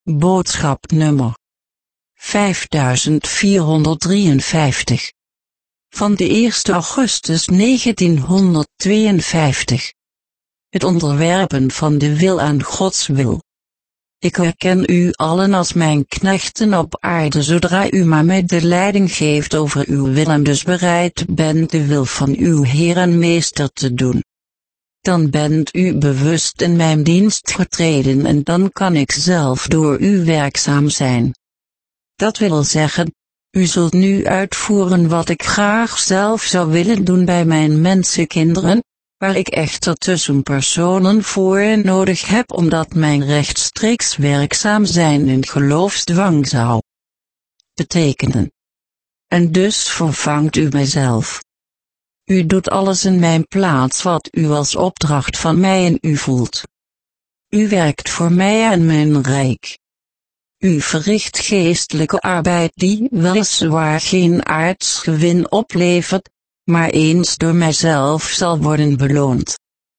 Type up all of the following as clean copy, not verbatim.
Boodschap nummer 5453 van de 1 augustus 1952. Het onderwerpen van de wil aan Gods wil. Ik herken u allen als mijn knechten op aarde zodra u maar mij de leiding geeft over uw wil en dus bereid bent de wil van uw Heer en Meester te doen. Dan bent u bewust in mijn dienst getreden en dan kan ik zelf door u werkzaam zijn. Dat wil zeggen, u zult nu uitvoeren wat ik graag zelf zou willen doen bij mijn mensenkinderen, waar ik echter tussenpersonen voor nodig heb omdat mijn rechtstreeks werkzaam zijn in geloofsdwang zou betekenen. En dus vervangt u mijzelf. U doet alles in mijn plaats wat u als opdracht van mij in u voelt. U werkt voor mij en mijn rijk. U verricht geestelijke arbeid die weliswaar geen aards gewin oplevert, maar eens door mijzelf zal worden beloond.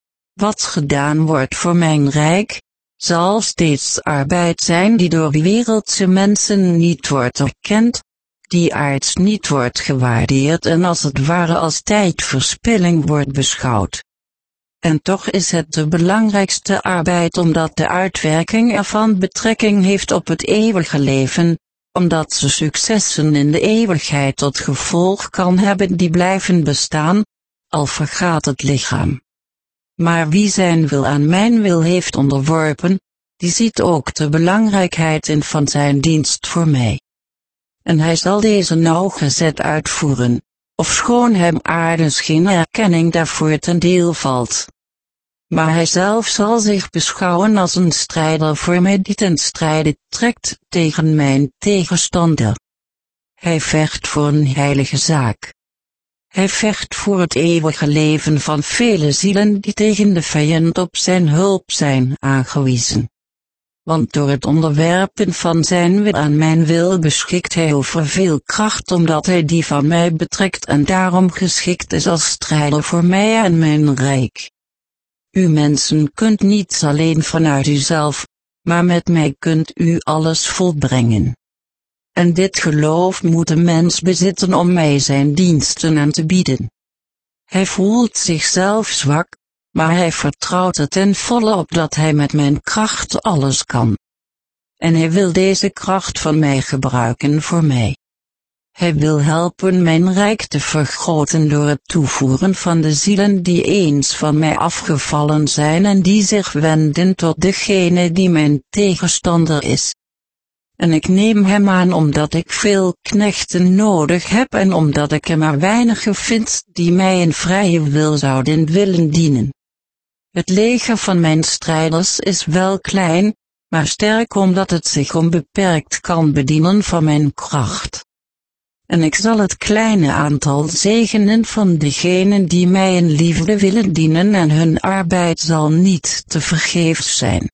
Wat gedaan wordt voor mijn rijk, zal steeds arbeid zijn die door wereldse mensen niet wordt erkend, die aards niet wordt gewaardeerd en als het ware als tijdverspilling wordt beschouwd. En toch is het de belangrijkste arbeid omdat de uitwerking ervan betrekking heeft op het eeuwige leven, omdat ze successen in de eeuwigheid tot gevolg kan hebben die blijven bestaan, al vergaat het lichaam. Maar wie zijn wil aan mijn wil heeft onderworpen, die ziet ook de belangrijkheid in van zijn dienst voor mij. En hij zal deze nauwgezet uitvoeren, ofschoon hem aardes geen erkenning daarvoor ten deel valt. Maar hij zelf zal zich beschouwen als een strijder voor mij die ten strijde trekt tegen mijn tegenstander. Hij vecht voor een heilige zaak. Hij vecht voor het eeuwige leven van vele zielen die tegen de vijand op zijn hulp zijn aangewezen. Want door het onderwerpen van zijn wil aan mijn wil beschikt hij over veel kracht omdat hij die van mij betrekt en daarom geschikt is als strijder voor mij en mijn rijk. U mensen kunt niets alleen vanuit uzelf, maar met mij kunt u alles volbrengen. En dit geloof moet een mens bezitten om mij zijn diensten aan te bieden. Hij voelt zichzelf zwak, maar hij vertrouwt er ten volle op dat hij met mijn kracht alles kan. En hij wil deze kracht van mij gebruiken voor mij. Hij wil helpen mijn rijk te vergroten door het toevoeren van de zielen die eens van mij afgevallen zijn en die zich wenden tot degene die mijn tegenstander is. En ik neem hem aan omdat ik veel knechten nodig heb en omdat ik er maar weinigen vind die mij in vrije wil zouden willen dienen. Het leger van mijn strijders is wel klein, maar sterk omdat het zich onbeperkt kan bedienen van mijn kracht. En ik zal het kleine aantal zegenen van degenen die mij in liefde willen dienen en hun arbeid zal niet te vergeefs zijn.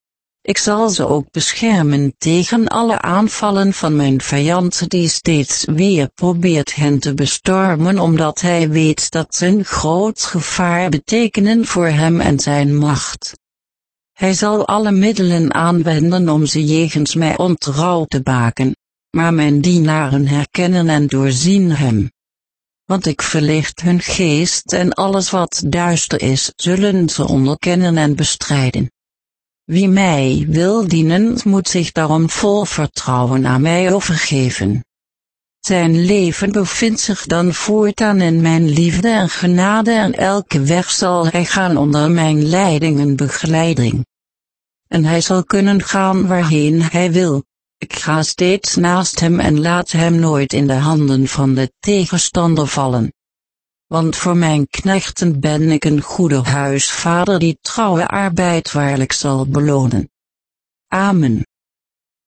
Ik zal ze ook beschermen tegen alle aanvallen van mijn vijand die steeds weer probeert hen te bestormen omdat hij weet dat ze een groot gevaar betekenen voor hem en zijn macht. Hij zal alle middelen aanwenden om ze jegens mij ontrouw te baken, maar mijn dienaren herkennen en doorzien hem. Want ik verlicht hun geest en alles wat duister is zullen ze onderkennen en bestrijden. Wie mij wil dienen moet zich daarom vol vertrouwen aan mij overgeven. Zijn leven bevindt zich dan voortaan in mijn liefde en genade en elke weg zal hij gaan onder mijn leiding en begeleiding. En hij zal kunnen gaan waarheen hij wil. Ik ga steeds naast hem en laat hem nooit in de handen van de tegenstander vallen. Want voor mijn knechten ben ik een goede huisvader die trouwe arbeid waarlijk zal belonen. Amen.